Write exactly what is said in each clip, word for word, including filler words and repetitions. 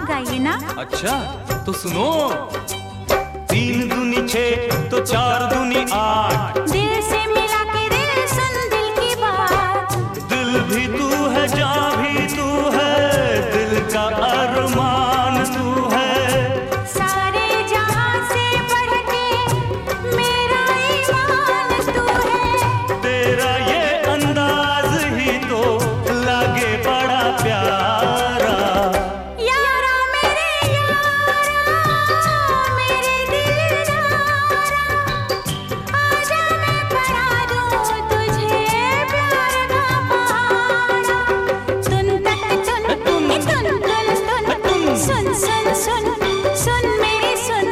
गाइए ना। अच्छा तो सुनो। तीन दूनी छह तो चार दूनी आठ, दिल से मिला के दिल सुन दिल की बात। दिल भी तू है जान भी तू है, दिल का अरमान तू है। सारे जहां से बढ़ के मेरा ईमान तू है। तेरा ये अंदाज ही तो लागे बड़ा प्यारा। यारा मेरे यारा मेरे दिलदारा, आजा मैं पढ़ा दूं तुझे प्यार का पहाड़ा। तुन तक तुन तुन तुन तुन तुन सुन सुन सुन सुन मेरी सुन।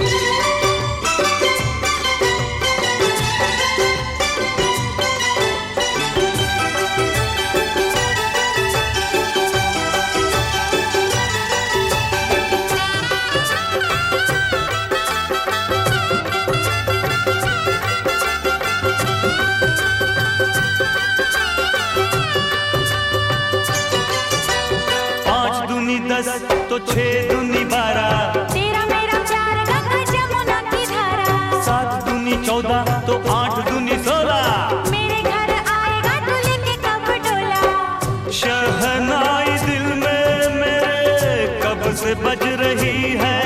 पाँच दूनी दस तो छह दूनी बारह, तेरा मेरा प्यार गंगा जमुना की धारा। सात दूनी चौदह तो आठ दूनी सोलह। मेरे घर आएगा तू लेके कब डोला। शहनाई दिल में मेरे कब से बज रही है।